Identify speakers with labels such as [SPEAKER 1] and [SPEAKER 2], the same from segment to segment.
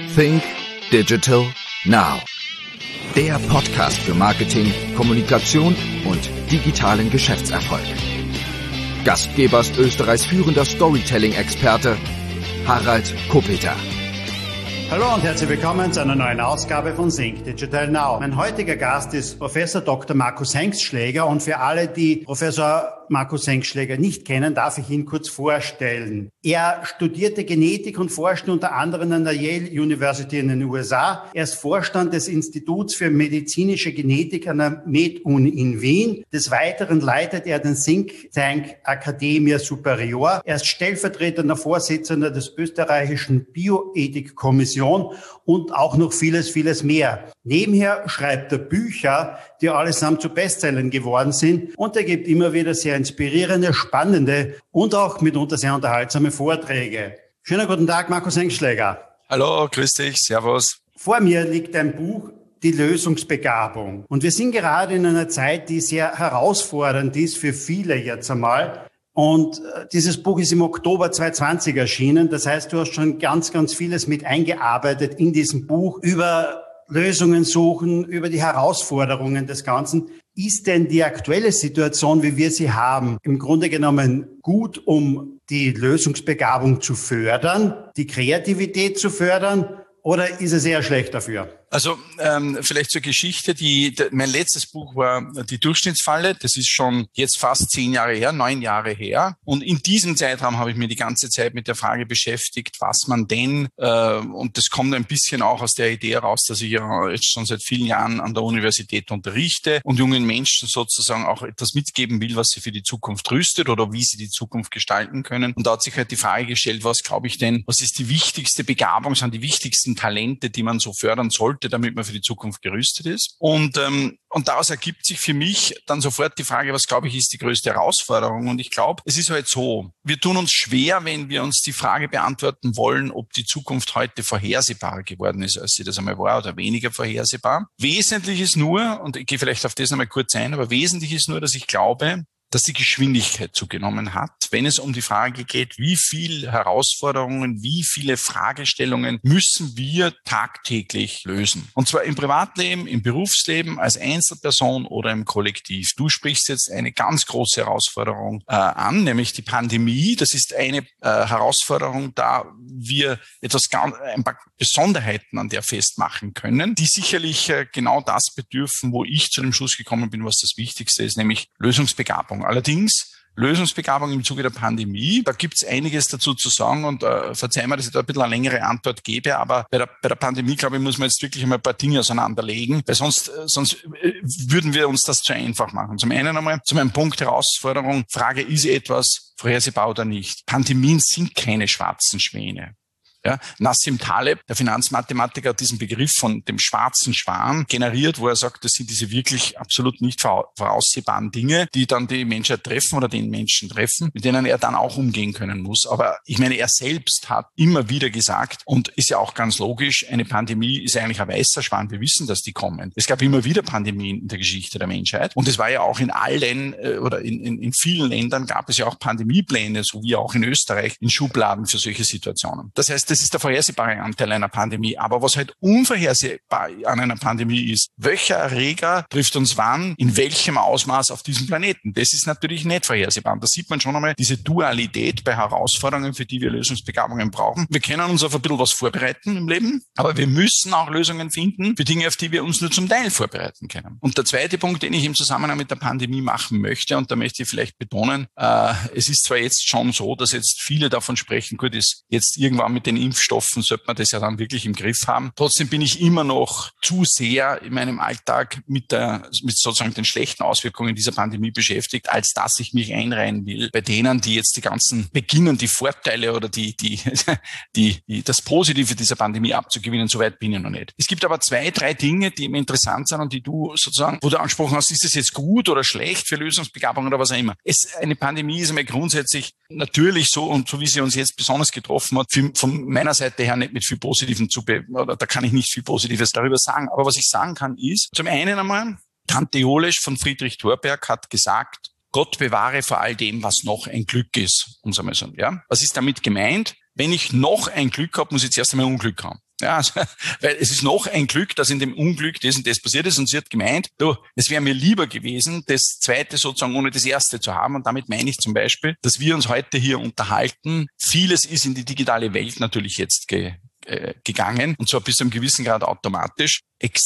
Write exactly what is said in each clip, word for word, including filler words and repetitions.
[SPEAKER 1] Think Digital Now. Der Podcast für Marketing, Kommunikation und digitalen Geschäftserfolg. Gastgeber ist Österreichs führender Storytelling-Experte Harald Kopeter.
[SPEAKER 2] Hallo und herzlich willkommen zu einer neuen Ausgabe von Think Digital Now. Mein heutiger Gast ist Professor Doktor Markus Hengstschläger und für alle, die Professor Markus Hengstschläger nicht kennen, darf ich ihn kurz vorstellen. Er studierte Genetik und forschte unter anderem an der Yale University in den U S A. Er ist Vorstand des Instituts für medizinische Genetik an der MedUni in Wien. Des Weiteren leitet er den Think Tank Academia Superior. Er ist stellvertretender Vorsitzender des österreichischen Bioethikkommission und auch noch vieles, vieles mehr. Nebenher schreibt er Bücher, die allesamt zu Bestsellern geworden sind, und er gibt immer wieder sehr inspirierende, spannende und auch mitunter sehr unterhaltsame Vorträge. Schönen guten Tag, Markus Hengstschläger.
[SPEAKER 3] Hallo, grüß dich, servus.
[SPEAKER 2] Vor mir liegt ein Buch, Die Lösungsbegabung. Und wir sind gerade in einer Zeit, die sehr herausfordernd ist für viele jetzt einmal. Und dieses Buch ist im Oktober zwanzig zwanzig erschienen. Das heißt, du hast schon ganz, ganz vieles mit eingearbeitet in diesem Buch über Lösungen suchen, über die Herausforderungen des Ganzen. Ist denn die aktuelle Situation, wie wir sie haben, im Grunde genommen gut, um die Lösungsbegabung zu fördern, die Kreativität zu fördern, oder ist es eher schlecht dafür?
[SPEAKER 3] Also ähm, vielleicht zur Geschichte. Die, de, mein letztes Buch war Die Durchschnittsfalle. Das ist schon jetzt fast zehn Jahre her, neun Jahre her. Und in diesem Zeitraum habe ich mir die ganze Zeit mit der Frage beschäftigt, was man denn, äh, und das kommt ein bisschen auch aus der Idee heraus, dass ich ja jetzt schon seit vielen Jahren an der Universität unterrichte und jungen Menschen sozusagen auch etwas mitgeben will, was sie für die Zukunft rüstet oder wie sie die Zukunft gestalten können. Und da hat sich halt die Frage gestellt, was glaube ich denn, was ist die wichtigste Begabung, sind die wichtigsten Talente, die man so fördern sollte, damit man für die Zukunft gerüstet ist. Und ähm, und daraus ergibt sich für mich dann sofort die Frage, was glaube ich ist die größte Herausforderung? Und ich glaube, es ist halt so, wir tun uns schwer, wenn wir uns die Frage beantworten wollen, ob die Zukunft heute vorhersehbarer geworden ist, als sie das einmal war, oder weniger vorhersehbar. Wesentlich ist nur, und ich gehe vielleicht auf das nochmal kurz ein, aber wesentlich ist nur, dass ich glaube, dass die Geschwindigkeit zugenommen hat, wenn es um die Frage geht, wie viel Herausforderungen, wie viele Fragestellungen müssen wir tagtäglich lösen. Und zwar im Privatleben, im Berufsleben, als Einzelperson oder im Kollektiv. Du sprichst jetzt eine ganz große Herausforderung äh, an, nämlich die Pandemie. Das ist eine äh, Herausforderung, da wir etwas ganz, ein paar Besonderheiten an der festmachen können, die sicherlich äh, genau das bedürfen, wo ich zu dem Schluss gekommen bin, was das Wichtigste ist, nämlich Lösungsbegabung. Allerdings Lösungsbegabung im Zuge der Pandemie, da gibt es einiges dazu zu sagen und äh, verzeih mir, dass ich da ein bisschen eine längere Antwort gebe, aber bei der, bei der Pandemie, glaube ich, muss man jetzt wirklich einmal ein paar Dinge auseinanderlegen, weil sonst, äh, sonst äh, würden wir uns das zu einfach machen. Zum einen einmal, zu meinem Punkt Herausforderung, Frage, ist etwas vorhersehbar oder nicht? Pandemien sind keine schwarzen Schwäne. Ja, Nassim Taleb, der Finanzmathematiker, hat diesen Begriff von dem schwarzen Schwan generiert, wo er sagt, das sind diese wirklich absolut nicht voraussehbaren Dinge, die dann die Menschheit treffen oder den Menschen treffen, mit denen er dann auch umgehen können muss. Aber ich meine, er selbst hat immer wieder gesagt, und ist ja auch ganz logisch, eine Pandemie ist eigentlich ein weißer Schwan. Wir wissen, dass die kommen. Es gab immer wieder Pandemien in der Geschichte der Menschheit. Und es war ja auch in allen oder in, in, in vielen Ländern gab es ja auch Pandemiepläne, so wie auch in Österreich, in Schubladen für solche Situationen. Das heißt, das ist der vorhersehbare Anteil einer Pandemie. Aber was halt unvorhersehbar an einer Pandemie ist, welcher Erreger trifft uns wann, in welchem Ausmaß auf diesem Planeten? Das ist natürlich nicht vorhersehbar. Und da sieht man schon einmal diese Dualität bei Herausforderungen, für die wir Lösungsbegabungen brauchen. Wir können uns auf ein bisschen was vorbereiten im Leben, aber wir müssen auch Lösungen finden für Dinge, auf die wir uns nur zum Teil vorbereiten können. Und der zweite Punkt, den ich im Zusammenhang mit der Pandemie machen möchte, und da möchte ich vielleicht betonen, äh, es ist zwar jetzt schon so, dass jetzt viele davon sprechen, gut, ist jetzt irgendwann mit den Impfstoffen sollte man das ja dann wirklich im Griff haben. Trotzdem bin ich immer noch zu sehr in meinem Alltag mit der, mit sozusagen den schlechten Auswirkungen dieser Pandemie beschäftigt, als dass ich mich einreihen will bei denen, die jetzt die ganzen beginnen, die Vorteile oder die, die, die, die das Positive dieser Pandemie abzugewinnen. So weit bin ich noch nicht. Es gibt aber zwei, drei Dinge, die mir interessant sind und die du sozusagen, wo du angesprochen hast, ist es jetzt gut oder schlecht für Lösungsbegabung oder was auch immer. Es, eine Pandemie ist einmal grundsätzlich natürlich so, und so wie sie uns jetzt besonders getroffen hat, von meiner Seite her nicht mit viel Positiven zu, be- oder da kann ich nicht viel Positives darüber sagen. Aber was ich sagen kann ist, zum einen einmal, Tante Jolesch von Friedrich Thorberg hat gesagt, Gott bewahre vor all dem, was noch ein Glück ist, um es einmal so, ja. Was ist damit gemeint? Wenn ich noch ein Glück habe, muss ich zuerst einmal Unglück haben. Ja, also, weil es ist noch ein Glück, dass in dem Unglück das und das passiert ist und sie hat gemeint, du, es wäre mir lieber gewesen, das zweite sozusagen ohne das erste zu haben und damit meine ich zum Beispiel, dass wir uns heute hier unterhalten. Vieles ist in die digitale Welt natürlich jetzt ge gegangen, und zwar bis zu einem gewissen Grad automatisch,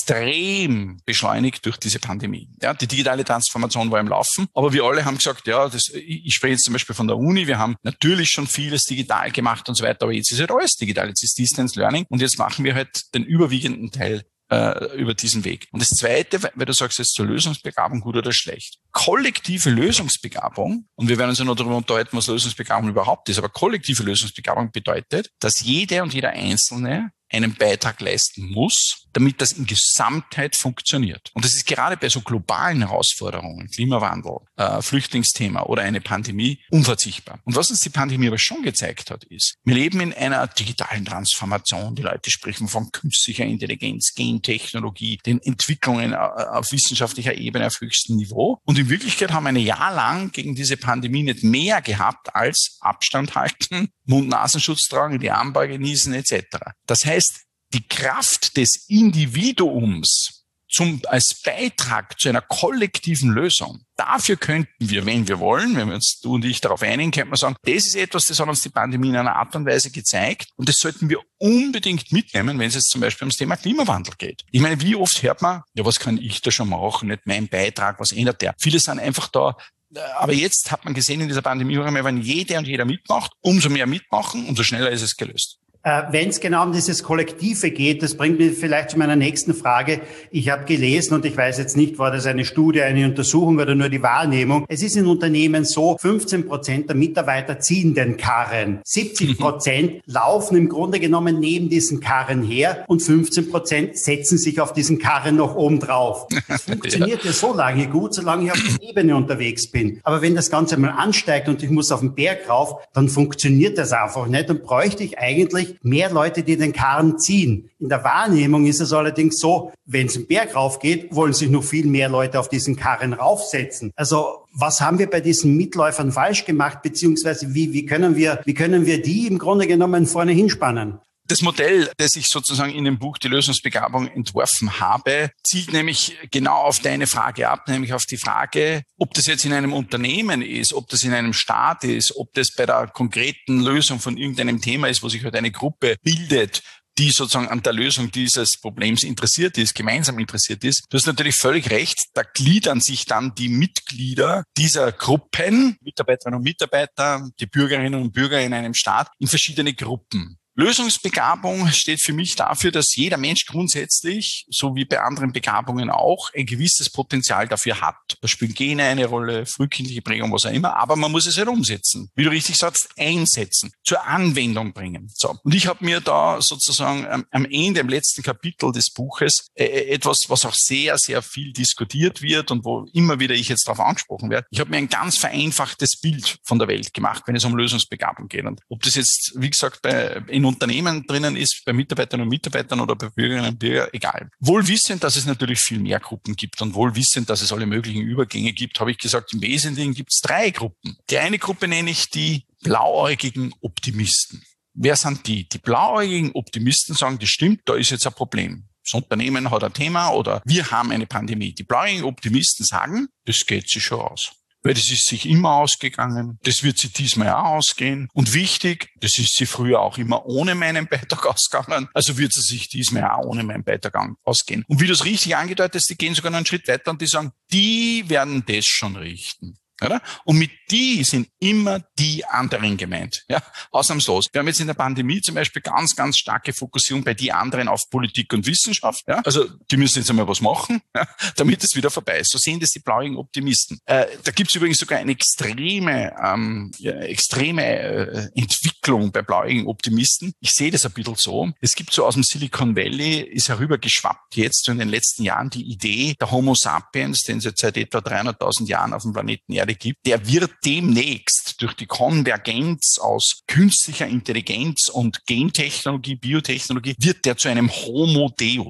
[SPEAKER 3] extrem beschleunigt durch diese Pandemie. Ja, die digitale Transformation war im Laufen, aber wir alle haben gesagt, ja, das, ich spreche jetzt zum Beispiel von der Uni, wir haben natürlich schon vieles digital gemacht und so weiter, aber jetzt ist halt alles digital, jetzt ist Distance Learning und jetzt machen wir halt den überwiegenden Teil äh, über diesen Weg. Und das Zweite, weil du sagst jetzt zur Lösungsbegabung gut oder schlecht. Kollektive Lösungsbegabung, und wir werden uns ja noch darüber unterhalten, was Lösungsbegabung überhaupt ist, aber kollektive Lösungsbegabung bedeutet, dass jede und jeder Einzelne einen Beitrag leisten muss, damit das in Gesamtheit funktioniert. Und das ist gerade bei so globalen Herausforderungen, Klimawandel, äh, Flüchtlingsthema oder eine Pandemie, unverzichtbar. Und was uns die Pandemie aber schon gezeigt hat, ist, wir leben in einer digitalen Transformation. Die Leute sprechen von künstlicher Intelligenz, Gentechnologie, den Entwicklungen auf wissenschaftlicher Ebene auf höchstem Niveau. Und in Wirklichkeit haben wir ein Jahr lang gegen diese Pandemie nicht mehr gehabt als Abstand halten, Mund-Nasenschutz tragen, die Armbeuge niesen et cetera. Das heißt, die Kraft des Individuums zum, als Beitrag zu einer kollektiven Lösung, dafür könnten wir, wenn wir wollen, wenn wir uns, du und ich, darauf einigen, könnte man sagen, das ist etwas, das hat uns die Pandemie in einer Art und Weise gezeigt und das sollten wir unbedingt mitnehmen, wenn es jetzt zum Beispiel ums Thema Klimawandel geht. Ich meine, wie oft hört man, ja, was kann ich da schon machen, nicht mein Beitrag, was ändert der? Viele sind einfach da. Aber jetzt hat man gesehen in dieser Pandemie, wenn jeder und jeder mitmacht, umso mehr mitmachen, umso schneller ist es gelöst.
[SPEAKER 2] Wenn es genau um dieses Kollektive geht, das bringt mich vielleicht zu meiner nächsten Frage. Ich habe gelesen und ich weiß jetzt nicht, war das eine Studie, eine Untersuchung oder nur die Wahrnehmung. Es ist in Unternehmen so, fünfzehn Prozent der Mitarbeiter ziehen den Karren. siebzig Prozent laufen im Grunde genommen neben diesen Karren her und fünfzehn Prozent setzen sich auf diesen Karren noch oben drauf. Das funktioniert ja. ja so lange gut, solange ich auf der Ebene unterwegs bin. Aber wenn das Ganze mal ansteigt und ich muss auf den Berg rauf, dann funktioniert das einfach nicht. Dann bräuchte ich eigentlich mehr Leute, die den Karren ziehen. In der Wahrnehmung ist es allerdings so, wenn es den Berg raufgeht, wollen sich noch viel mehr Leute auf diesen Karren raufsetzen. Also was haben wir bei diesen Mitläufern falsch gemacht, beziehungsweise wie, wie können wir, wie können wir die im Grunde genommen vorne hinspannen?
[SPEAKER 3] Das Modell, das ich sozusagen in dem Buch Die Lösungsbegabung entworfen habe, zielt nämlich genau auf deine Frage ab, nämlich auf die Frage, ob das jetzt in einem Unternehmen ist, ob das in einem Staat ist, ob das bei der konkreten Lösung von irgendeinem Thema ist, wo sich halt eine Gruppe bildet, die sozusagen an der Lösung dieses Problems interessiert ist, gemeinsam interessiert ist. Du hast natürlich völlig recht, da gliedern sich dann die Mitglieder dieser Gruppen, Mitarbeiterinnen und Mitarbeiter, die Bürgerinnen und Bürger in einem Staat, in verschiedene Gruppen. Lösungsbegabung steht für mich dafür, dass jeder Mensch grundsätzlich, so wie bei anderen Begabungen auch, ein gewisses Potenzial dafür hat. Da spielen Gene eine Rolle, frühkindliche Prägung, was auch immer, aber man muss es halt umsetzen. Wie du richtig sagst, einsetzen, zur Anwendung bringen. So. Und ich habe mir da sozusagen am, am Ende, im letzten Kapitel des Buches, äh, etwas, was auch sehr, sehr viel diskutiert wird und wo immer wieder ich jetzt darauf angesprochen werde. Ich habe mir ein ganz vereinfachtes Bild von der Welt gemacht, wenn es um Lösungsbegabung geht. Und ob das jetzt, wie gesagt, bei in Unternehmen drinnen ist, bei Mitarbeiterinnen und Mitarbeitern oder bei Bürgerinnen und Bürgern, egal. Wohl wissend, dass es natürlich viel mehr Gruppen gibt und wohl wissend, dass es alle möglichen Übergänge gibt, habe ich gesagt, im Wesentlichen gibt es drei Gruppen. Die eine Gruppe nenne ich die blauäugigen Optimisten. Wer sind die? Die blauäugigen Optimisten sagen, das stimmt, da ist jetzt ein Problem. Das Unternehmen hat ein Thema oder wir haben eine Pandemie. Die blauäugigen Optimisten sagen, das geht sich schon aus. Weil das ist sich immer ausgegangen, das wird sich diesmal auch ausgehen. Und wichtig, das ist sie früher auch immer ohne meinen Beitrag ausgegangen, also wird sie sich diesmal auch ohne meinen Beitrag ausgehen. Und wie du es richtig angedeutet hast, die gehen sogar noch einen Schritt weiter und die sagen, die werden das schon richten. Oder? Und mit die sind immer die anderen gemeint, ja, ausnahmslos. Wir haben jetzt in der Pandemie zum Beispiel ganz, ganz starke Fokussierung bei die anderen auf Politik und Wissenschaft, ja, also die müssen jetzt einmal was machen, ja, damit es wieder vorbei ist. So sehen das die blauäugigen Optimisten. Äh, da gibt es übrigens sogar eine extreme, ähm, ja, extreme äh, Entwicklung bei blauäugigen Optimisten. Ich sehe das ein bisschen so. Es gibt so aus dem Silicon Valley, ist herübergeschwappt jetzt so in den letzten Jahren die Idee, der Homo sapiens, den es jetzt seit etwa dreihunderttausend Jahren auf dem Planeten Erde gibt, der wird demnächst durch die Konvergenz aus künstlicher Intelligenz und Gentechnologie, Biotechnologie, wird der zu einem Homo Deus.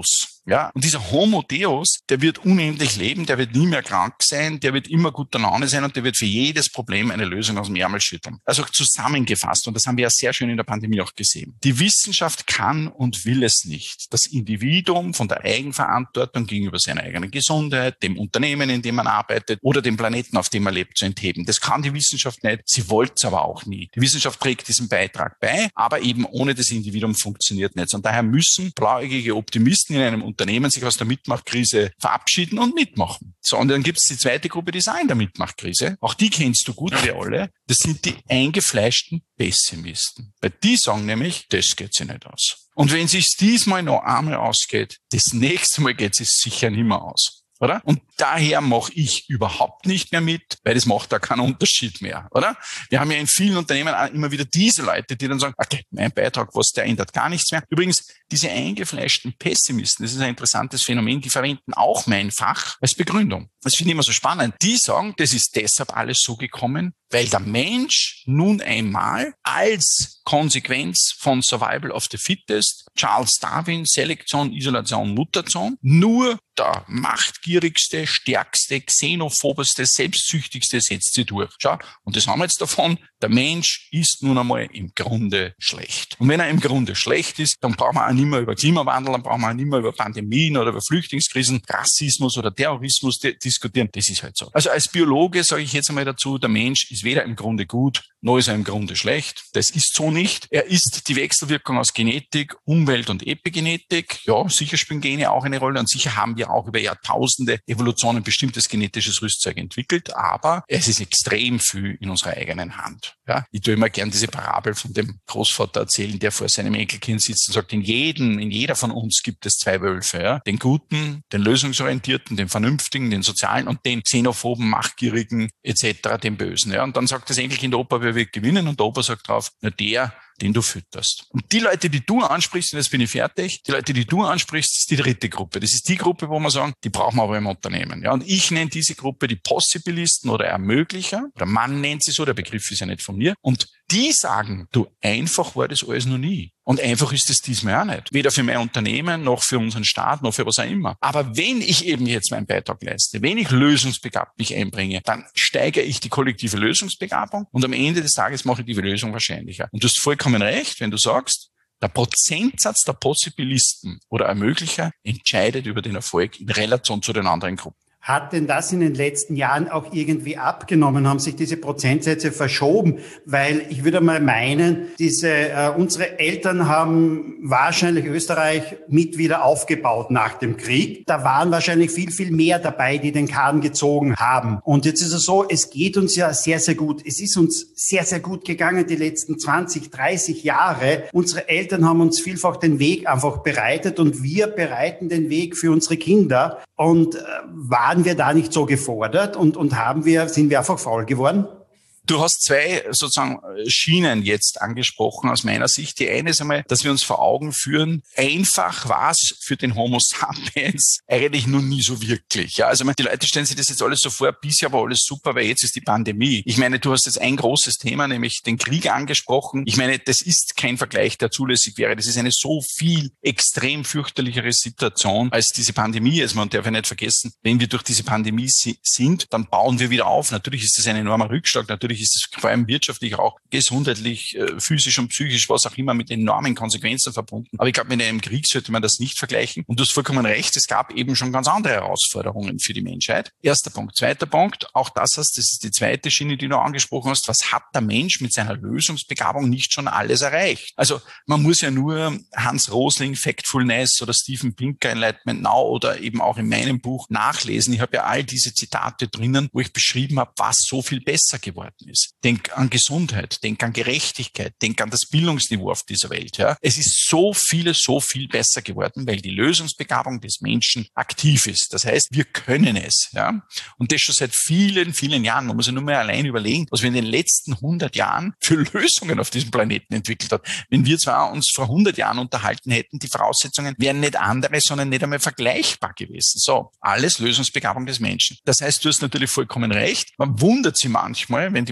[SPEAKER 3] Ja, und dieser Homo Deus, der wird unendlich leben, der wird nie mehr krank sein, der wird immer guter Laune sein und der wird für jedes Problem eine Lösung aus dem Ärmel schütteln. Also zusammengefasst, und das haben wir ja sehr schön in der Pandemie auch gesehen. Die Wissenschaft kann und will es nicht, das Individuum von der Eigenverantwortung gegenüber seiner eigenen Gesundheit, dem Unternehmen, in dem man arbeitet oder dem Planeten, auf dem man lebt, zu entheben. Das kann die Wissenschaft nicht, sie wollte es aber auch nie. Die Wissenschaft trägt diesen Beitrag bei, aber eben ohne das Individuum funktioniert nichts. Und daher müssen blauäugige Optimisten in einem Unternehmen sich aus der Mitmachkrise verabschieden und mitmachen. So, und dann gibt es die zweite Gruppe, die ist auch in der Mitmachkrise. Auch die kennst du gut, wir alle. Das sind die eingefleischten Pessimisten. Weil die sagen nämlich, das geht sich nicht aus. Und wenn es sich diesmal noch einmal ausgeht, das nächste Mal geht es sicher nicht mehr aus. Oder? Und daher mache ich überhaupt nicht mehr mit, weil das macht da keinen Unterschied mehr, oder? Wir haben ja in vielen Unternehmen auch immer wieder diese Leute, die dann sagen, okay, mein Beitrag, was, der ändert gar nichts mehr. Übrigens, diese eingefleischten Pessimisten, das ist ein interessantes Phänomen, die verwenden auch mein Fach als Begründung. Das finde ich immer so spannend. Die sagen, das ist deshalb alles so gekommen, weil der Mensch nun einmal als Konsequenz von Survival of the Fittest, Charles Darwin, Selektion, Isolation, Mutation, nur der machtgierigste, stärkste, xenophobeste, selbstsüchtigste setzt sie durch. Schau, und das haben wir jetzt davon, der Mensch ist nun einmal im Grunde schlecht. Und wenn er im Grunde schlecht ist, dann brauchen wir auch nicht mehr über Klimawandel, dann brauchen wir auch nicht mehr über Pandemien oder über Flüchtlingskrisen, Rassismus oder Terrorismus di- diskutieren. Das ist halt so. Also als Biologe sage ich jetzt einmal dazu, der Mensch ist weder im Grunde gut, noch ist er im Grunde schlecht. Das ist so nicht. Er ist die Wechselwirkung aus Genetik, Umwelt und Epigenetik. Ja, sicher spielen Gene auch eine Rolle und sicher haben wir auch über Jahrtausende Evolution ein bestimmtes genetisches Rüstzeug entwickelt, aber es ist extrem viel in unserer eigenen Hand. Ja, ich tue immer gern diese Parabel von dem Großvater erzählen, der vor seinem Enkelkind sitzt und sagt, in jedem, in jeder von uns gibt es zwei Wölfe. Ja? Den Guten, den Lösungsorientierten, den Vernünftigen, den Sozialen und den Xenophoben, Machtgierigen et cetera, den Bösen. Ja? Und dann sagt das Enkelkind, Opa, wer wird gewinnen? Und der Opa sagt drauf, na der, den du fütterst. Und die Leute, die du ansprichst, und jetzt bin ich fertig, die Leute, die du ansprichst, ist die dritte Gruppe. Das ist die Gruppe, wo wir sagen, die brauchen wir aber im Unternehmen. Ja, und ich nenne diese Gruppe die Possibilisten oder Ermöglicher, oder man nennt sie so, der Begriff ist ja nicht von mir. Und die sagen, du, einfach war das alles noch nie. Und einfach ist es diesmal auch nicht. Weder für mein Unternehmen, noch für unseren Staat, noch für was auch immer. Aber wenn ich eben jetzt meinen Beitrag leiste, wenn ich lösungsbegabt mich einbringe, dann steigere ich die kollektive Lösungsbegabung und am Ende des Tages mache ich die Lösung wahrscheinlicher. Und du hast vollkommen recht, wenn du sagst, der Prozentsatz der Possibilisten oder Ermöglicher entscheidet über den Erfolg in Relation zu den anderen Gruppen.
[SPEAKER 2] Hat denn das in den letzten Jahren auch irgendwie abgenommen? Haben sich diese Prozentsätze verschoben? Weil ich würde mal meinen, diese äh, unsere Eltern haben wahrscheinlich Österreich mit wieder aufgebaut nach dem Krieg. Da waren wahrscheinlich viel, viel mehr dabei, die den Kahn gezogen haben. Und jetzt ist es so, es geht uns ja sehr, sehr gut. Es ist uns sehr, sehr gut gegangen die letzten zwanzig, dreißig Jahre. Unsere Eltern haben uns vielfach den Weg einfach bereitet und wir bereiten den Weg für unsere Kinder. Und äh, waren wir da nicht so gefordert und, und haben wir, sind wir einfach faul geworden?
[SPEAKER 3] Du hast zwei sozusagen Schienen jetzt angesprochen aus meiner Sicht. Die eine ist einmal, dass wir uns vor Augen führen, einfach war es für den Homo sapiens eigentlich noch nie so wirklich. Ja, also die Leute stellen sich das jetzt alles so vor, bisher war alles super, weil jetzt ist die Pandemie. Ich meine, du hast jetzt ein großes Thema, nämlich den Krieg angesprochen. Ich meine, das ist kein Vergleich, der zulässig wäre. Das ist eine so viel extrem fürchterlichere Situation als diese Pandemie. Also man darf ja nicht vergessen, wenn wir durch diese Pandemie sind, dann bauen wir wieder auf. Natürlich ist das ein enormer Rückschlag. Natürlich ist es vor allem wirtschaftlich, auch gesundheitlich, physisch und psychisch, was auch immer, mit enormen Konsequenzen verbunden. Aber ich glaube, mit einem Krieg sollte man das nicht vergleichen. Und du hast vollkommen recht, es gab eben schon ganz andere Herausforderungen für die Menschheit. Erster Punkt. Zweiter Punkt, auch das heißt, das ist die zweite Schiene, die du angesprochen hast. Was hat der Mensch mit seiner Lösungsbegabung nicht schon alles erreicht? Also man muss ja nur Hans Rosling, Factfulness oder Steven Pinker, Enlightenment Now oder eben auch in meinem Buch nachlesen. Ich habe ja all diese Zitate drinnen, wo ich beschrieben habe, was so viel besser geworden ist. Denk an Gesundheit, denk an Gerechtigkeit, denk an das Bildungsniveau auf dieser Welt. Ja. Es ist so vieles, so viel besser geworden, weil die Lösungsbegabung des Menschen aktiv ist. Das heißt, wir können es. Ja. Und das schon seit vielen, vielen Jahren. Man muss ja nur mal allein überlegen, was wir in den letzten hundert Jahren für Lösungen auf diesem Planeten entwickelt haben. Wenn wir zwar uns vor hundert Jahren unterhalten hätten, die Voraussetzungen wären nicht andere, sondern nicht einmal vergleichbar gewesen. So, alles Lösungsbegabung des Menschen. Das heißt, du hast natürlich vollkommen recht. Man wundert sich manchmal, wenn die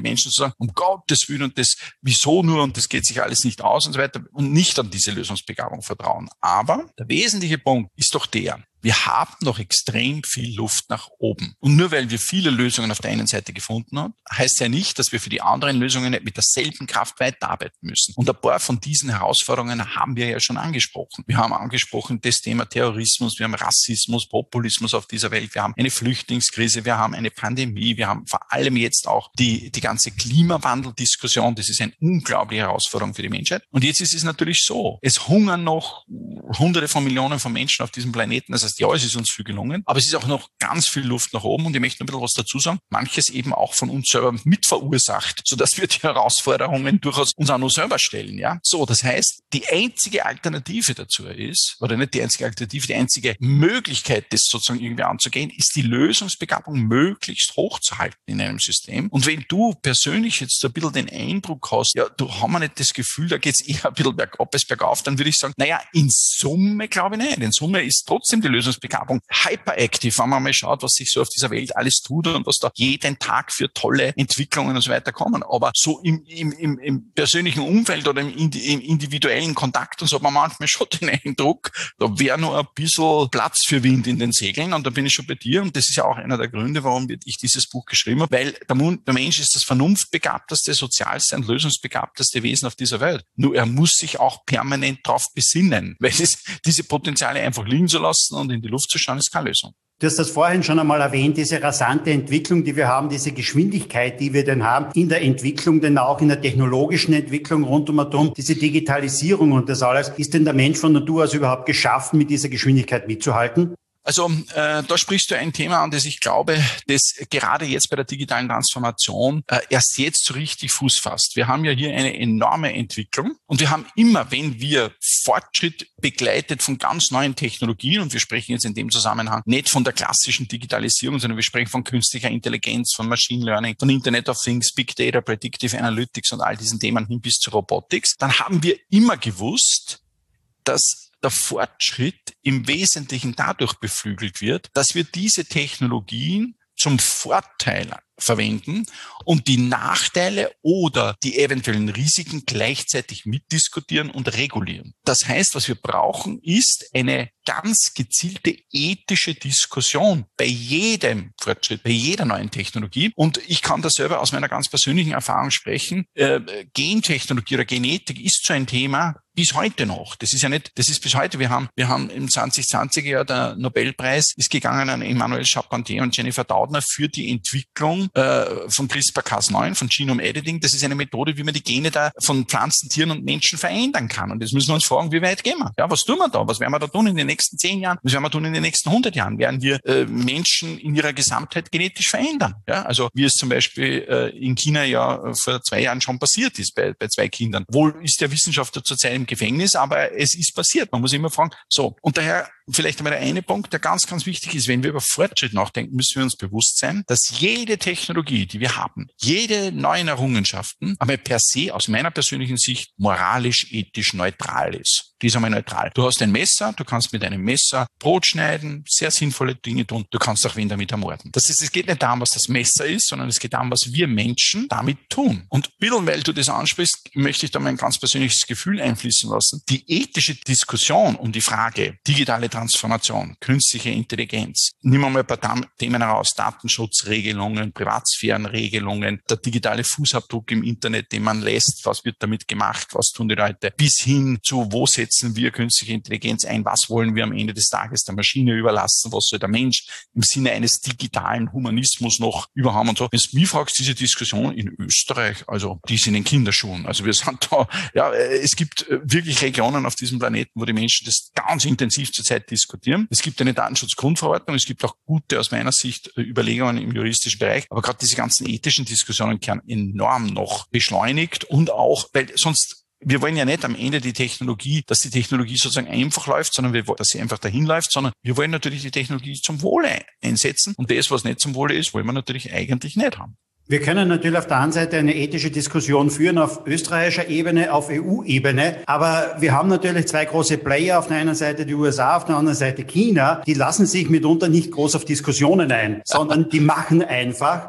[SPEAKER 3] Menschen zu sagen, um Gottes Willen und das, wieso nur und das geht sich alles nicht aus und so weiter und nicht an diese Lösungsbegabung vertrauen. Aber der wesentliche Punkt ist doch der, wir haben noch extrem viel Luft nach oben. Und nur weil wir viele Lösungen auf der einen Seite gefunden haben, heißt ja nicht, dass wir für die anderen Lösungen nicht mit derselben Kraft weiterarbeiten müssen. Und ein paar von diesen Herausforderungen haben wir ja schon angesprochen. Wir haben angesprochen das Thema Terrorismus, wir haben Rassismus, Populismus auf dieser Welt, wir haben eine Flüchtlingskrise, wir haben eine Pandemie, wir haben vor allem jetzt auch die, die ganze Klimawandeldiskussion. Das ist eine unglaubliche Herausforderung für die Menschheit. Und jetzt ist es natürlich so, es hungern noch Hunderte von Millionen von Menschen auf diesem Planeten. Das heißt, ja, es ist uns viel gelungen, aber es ist auch noch ganz viel Luft nach oben und ich möchte noch ein bisschen was dazu sagen. Manches eben auch von uns selber mitverursacht, sodass wir die Herausforderungen durchaus uns auch noch selber stellen, ja. So, das heißt, die einzige Alternative dazu ist, oder nicht die einzige Alternative, die einzige Möglichkeit, das sozusagen irgendwie anzugehen, ist die Lösungsbegabung möglichst hochzuhalten in einem System. Und wenn du persönlich jetzt ein bisschen den Eindruck hast, ja, du hast nicht das Gefühl, da geht's eher ein bisschen bergab als bergauf, dann würde ich sagen, naja, in Summe glaube ich nicht. In Summe ist trotzdem die Lösungsbegabung hyperactive, wenn man mal schaut, was sich so auf dieser Welt alles tut und was da jeden Tag für tolle Entwicklungen und so weiter kommen. Aber so im, im, im, im persönlichen Umfeld oder im, im individuellen Kontakt und so hat man manchmal schon den Eindruck, da wäre noch ein bisschen Platz für Wind in den Segeln und da bin ich schon bei dir und das ist ja auch einer der Gründe, warum ich dieses Buch geschrieben habe, weil der Mensch ist das vernunftbegabteste, sozialste und lösungsbegabteste Wesen auf dieser Welt. Nur er muss sich auch permanent darauf besinnen, weil es diese Potenziale einfach liegen zu lassen und in die Luft zu schauen, ist keine Lösung.
[SPEAKER 2] Du hast das vorhin schon einmal erwähnt, diese rasante Entwicklung, die wir haben, diese Geschwindigkeit, die wir denn haben in der Entwicklung, denn auch in der technologischen Entwicklung rund um Atom, diese Digitalisierung und das alles. Ist denn der Mensch von Natur aus überhaupt geschaffen, mit dieser Geschwindigkeit mitzuhalten?
[SPEAKER 3] Also äh, da sprichst du ein Thema an, das ich glaube, das gerade jetzt bei der digitalen Transformation äh, erst jetzt so richtig Fuß fasst. Wir haben ja hier eine enorme Entwicklung und wir haben immer, wenn wir Fortschritt begleitet von ganz neuen Technologien, und wir sprechen jetzt in dem Zusammenhang nicht von der klassischen Digitalisierung, sondern wir sprechen von künstlicher Intelligenz, von Machine Learning, von Internet of Things, Big Data, Predictive Analytics und all diesen Themen hin bis zu Robotics, dann haben wir immer gewusst, dass der Fortschritt im Wesentlichen dadurch beflügelt wird, dass wir diese Technologien zum Vorteil verwenden und die Nachteile oder die eventuellen Risiken gleichzeitig mitdiskutieren und regulieren. Das heißt, was wir brauchen, ist eine ganz gezielte ethische Diskussion bei jedem Fortschritt, bei jeder neuen Technologie. Und ich kann da selber aus meiner ganz persönlichen Erfahrung sprechen. Äh, Gentechnologie oder Genetik ist so ein Thema bis heute noch. Das ist ja nicht, das ist bis heute. Wir haben, wir haben im zwanzig zwanzig Jahr der Nobelpreis ist gegangen an Emmanuel Charpentier und Jennifer Doudna für die Entwicklung äh, von CRISPR Cas neun, von Genome Editing. Das ist eine Methode, wie man die Gene da von Pflanzen, Tieren und Menschen verändern kann. Und jetzt müssen wir uns fragen, wie weit gehen wir? Ja, was tun wir da? Was werden wir da tun in den nächsten zehn Jahren? Was werden wir tun in den nächsten hundert Jahren? Werden wir äh, Menschen in ihrer Gesamtheit genetisch verändern? Ja, also wie es zum Beispiel äh, in China ja äh, vor zwei Jahren schon passiert ist bei, bei zwei Kindern. Wohl ist der Wissenschaftler zurzeit im Gefängnis, aber es ist passiert. Man muss immer fragen, so. Und daher vielleicht einmal der eine Punkt, der ganz, ganz wichtig ist, wenn wir über Fortschritt nachdenken, müssen wir uns bewusst sein, dass jede Technologie, die wir haben, jede neuen Errungenschaften, aber per se aus meiner persönlichen Sicht moralisch, ethisch neutral ist. Die ist einmal neutral. Du hast ein Messer, du kannst mit einem Messer Brot schneiden, sehr sinnvolle Dinge tun, du kannst auch wen damit ermorden. Das ist, es geht nicht darum, was das Messer ist, sondern es geht darum, was wir Menschen damit tun. Und ein bisschen, weil du das ansprichst, möchte ich da mein ganz persönliches Gefühl einfließen lassen. Die ethische Diskussion um die Frage digitale Transformation, künstliche Intelligenz, nehmen wir mal ein paar Themen heraus, Datenschutzregelungen, Privatsphärenregelungen, der digitale Fußabdruck im Internet, den man lässt, was wird damit gemacht, was tun die Leute, bis hin zu, wo setzen wir künstliche Intelligenz ein, was wollen wir am Ende des Tages der Maschine überlassen, was soll der Mensch im Sinne eines digitalen Humanismus noch überhaben und so. Wenn du mich fragst, diese Diskussion in Österreich, also die sind in Kinderschuhen, also wir sind da, ja, es gibt wirklich Regionen auf diesem Planeten, wo die Menschen das ganz intensiv zurzeit diskutieren. Es gibt eine Datenschutzgrundverordnung, es gibt auch gute, aus meiner Sicht, Überlegungen im juristischen Bereich, aber gerade diese ganzen ethischen Diskussionen werden enorm noch beschleunigt und auch, weil sonst wir wollen ja nicht am Ende die Technologie, dass die Technologie sozusagen einfach läuft, sondern wir wollen, dass sie einfach dahin läuft, sondern wir wollen natürlich die Technologie zum Wohle einsetzen und das, was nicht zum Wohle ist, wollen wir natürlich eigentlich nicht haben.
[SPEAKER 2] Wir können natürlich auf der einen Seite eine ethische Diskussion führen auf österreichischer Ebene, auf E U-Ebene, aber wir haben natürlich zwei große Player, auf der einen Seite die U S A, auf der anderen Seite China, die lassen sich mitunter nicht groß auf Diskussionen ein, sondern die machen einfach.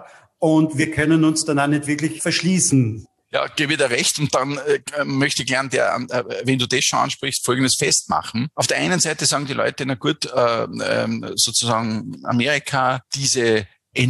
[SPEAKER 2] und wir können uns dann auch nicht wirklich verschließen.
[SPEAKER 3] Ja, gebe dir recht. Und dann äh, möchte ich gern, der, äh, wenn du das schon ansprichst, Folgendes festmachen. Auf der einen Seite sagen die Leute, na gut, äh, äh, sozusagen Amerika, diese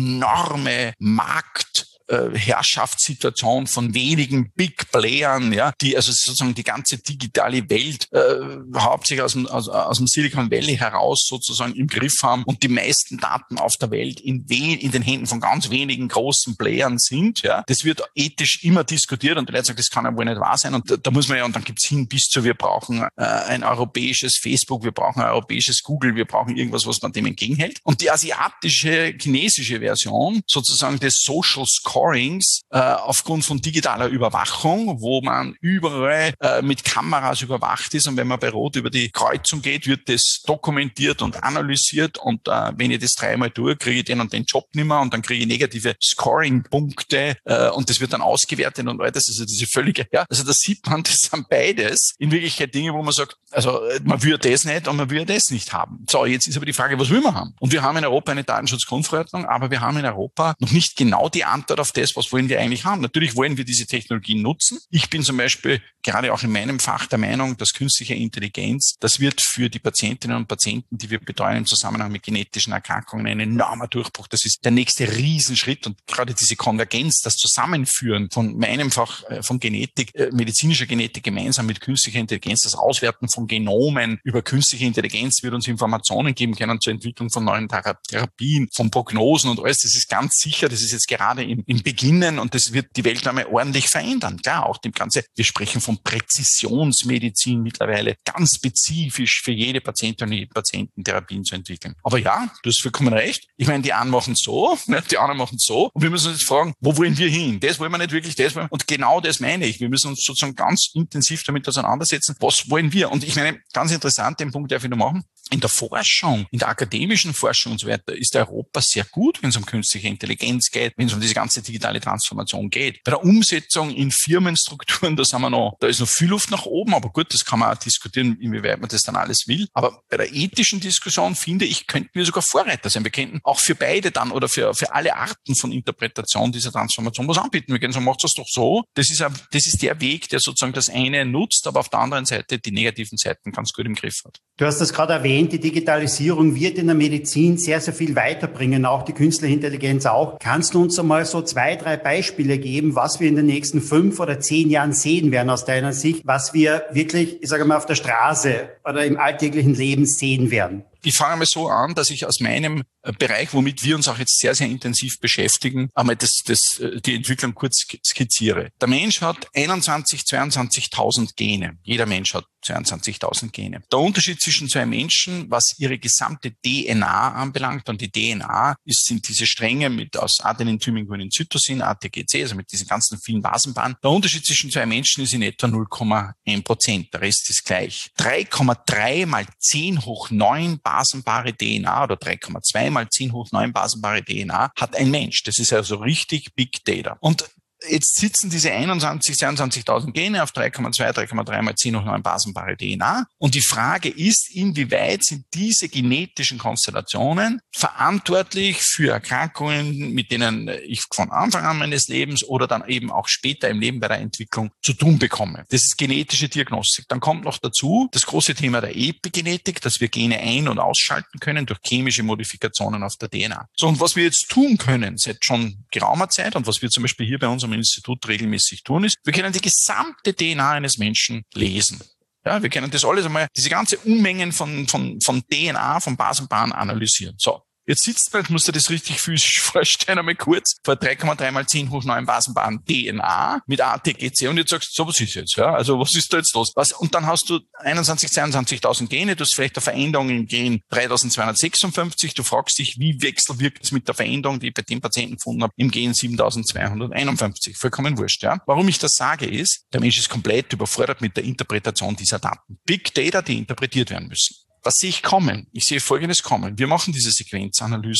[SPEAKER 3] enorme Markt Herrschaftssituation von wenigen Big Playern, ja, die also sozusagen die ganze digitale Welt äh, hauptsächlich aus dem, aus, aus dem Silicon Valley heraus sozusagen im Griff haben und die meisten Daten auf der Welt in, we- in den Händen von ganz wenigen großen Playern sind. Ja, das wird ethisch immer diskutiert und die Leute sagen, das kann ja wohl nicht wahr sein. Und da, da muss man ja, und dann gibt's hin bis zu, wir brauchen äh, ein europäisches Facebook, wir brauchen ein europäisches Google, wir brauchen irgendwas, was man dem entgegenhält. Und die asiatische, chinesische Version sozusagen des Social Scorings äh, aufgrund von digitaler Überwachung, wo man überall äh, mit Kameras überwacht ist und wenn man bei Rot über die Kreuzung geht, wird das dokumentiert und analysiert und äh, wenn ich das dreimal tue, kriege ich den und den Job nicht mehr und dann kriege ich negative Scoring-Punkte äh, und das wird dann ausgewertet und alles, also diese völlige, ja, also da sieht man, das sind beides in Wirklichkeit Dinge, wo man sagt, also man will das nicht und man will das nicht haben. So, jetzt ist aber die Frage, was will man haben? Und wir haben in Europa eine Datenschutzgrundverordnung, aber wir haben in Europa noch nicht genau die Antwort auf das, was wollen wir eigentlich haben. Natürlich wollen wir diese Technologien nutzen. Ich bin zum Beispiel gerade auch in meinem Fach der Meinung, dass künstliche Intelligenz, das wird für die Patientinnen und Patienten, die wir betreuen im Zusammenhang mit genetischen Erkrankungen, ein enormer Durchbruch. Das ist der nächste Riesenschritt und gerade diese Konvergenz, das Zusammenführen von meinem Fach von Genetik, medizinischer Genetik gemeinsam mit künstlicher Intelligenz, das Auswerten von Genomen über künstliche Intelligenz wird uns Informationen geben können zur Entwicklung von neuen Therapien, von Prognosen und alles. Das ist ganz sicher, das ist jetzt gerade im, im Beginnen und das wird die Welt einmal ordentlich verändern. Klar, auch dem Ganze, wir sprechen von Präzisionsmedizin mittlerweile, ganz spezifisch für jede Patientin und jeden Patienten Therapien zu entwickeln. Aber ja, du hast vollkommen recht. Ich meine, die einen machen so, ne, die anderen machen so und wir müssen uns jetzt fragen, wo wollen wir hin? Das wollen wir nicht wirklich, das wollen wir. Und genau das meine ich. Wir müssen uns sozusagen ganz intensiv damit auseinandersetzen, was wollen wir? Und ich meine, ganz interessant, den Punkt darf ich noch machen. In der Forschung, in der akademischen Forschung und so weiter ist Europa sehr gut, wenn es um künstliche Intelligenz geht, wenn es um diese ganze digitale Transformation geht. Bei der Umsetzung in Firmenstrukturen, da sind wir noch, da ist noch viel Luft nach oben, aber gut, das kann man auch diskutieren, inwieweit man das dann alles will. Aber bei der ethischen Diskussion, finde ich, könnten wir sogar Vorreiter sein. Wir könnten auch für beide dann oder für, für alle Arten von Interpretation dieser Transformation was anbieten. Wir können sagen, macht das doch so. Das ist, ein, das ist der Weg, der sozusagen das eine nutzt, aber auf der anderen Seite die negativen Seiten ganz gut im Griff hat.
[SPEAKER 2] Du hast das gerade erwähnt, die Digitalisierung wird in der Medizin sehr, sehr viel weiterbringen, auch die künstliche Intelligenz auch. Kannst du uns einmal so zwei, drei Beispiele geben, was wir in den nächsten fünf oder zehn Jahren sehen werden aus deiner Sicht, was wir wirklich, ich sage mal, auf der Straße oder im alltäglichen Leben sehen werden?
[SPEAKER 3] Ich fange mal so an, dass ich aus meinem Bereich, womit wir uns auch jetzt sehr, sehr intensiv beschäftigen, einmal das, das, die Entwicklung kurz skizziere. Der Mensch hat einundzwanzig, zweiundzwanzigtausend Gene. Jeder Mensch hat zweiundzwanzigtausend Gene. Der Unterschied zwischen zwei Menschen, was ihre gesamte D N A anbelangt, und die D N A ist, sind diese Stränge mit aus Adenin, Thymin, Guanin, Cytosin, A T G C, also mit diesen ganzen vielen Basenbahnen. Der Unterschied zwischen zwei Menschen ist in etwa null Komma eins Prozent. Der Rest ist gleich. drei Komma drei mal zehn hoch neun basenbare D N A oder drei Komma zwei mal zehn hoch neun basenbare D N A hat ein Mensch. Das ist also richtig Big Data. Und jetzt sitzen diese einundzwanzig, zweiundzwanzigtausend Gene auf drei Komma zwei, drei Komma drei mal zehn hoch neun basenbare D N A. Und die Frage ist, inwieweit sind diese genetischen Konstellationen verantwortlich für Erkrankungen, mit denen ich von Anfang an meines Lebens oder dann eben auch später im Leben bei der Entwicklung zu tun bekomme. Das ist genetische Diagnostik. Dann kommt noch dazu das große Thema der Epigenetik, dass wir Gene ein- und ausschalten können durch chemische Modifikationen auf der D N A. So, und was wir jetzt tun können seit schon geraumer Zeit und was wir zum Beispiel hier bei unserem Institut regelmäßig tun, ist, wir können die gesamte D N A eines Menschen lesen. Ja, wir können das alles einmal, diese ganze Unmengen von, von, von D N A, von Basenbahnen analysieren. So. Jetzt sitzt man, jetzt musst du dir das richtig physisch vorstellen, einmal kurz, vor drei Komma drei mal zehn hoch neun basenbaren D N A mit A T G C und jetzt sagst du, so was ist jetzt, ja? Also was ist da jetzt los? Was? Und dann hast du einundzwanzig, zweiundzwanzigtausend Gene, du hast vielleicht eine Veränderung im Gen dreitausendzweihundertsechsundfünfzig, du fragst dich, wie wechselwirkt es mit der Veränderung, die ich bei dem Patienten gefunden habe, im Gen siebentausendzweihunderteinundfünfzig. Vollkommen wurscht, ja? Warum ich das sage ist, der Mensch ist komplett überfordert mit der Interpretation dieser Daten. Big Data, die interpretiert werden müssen. Was sehe ich kommen? Ich sehe Folgendes kommen. Wir machen diese Sequenzanalysen.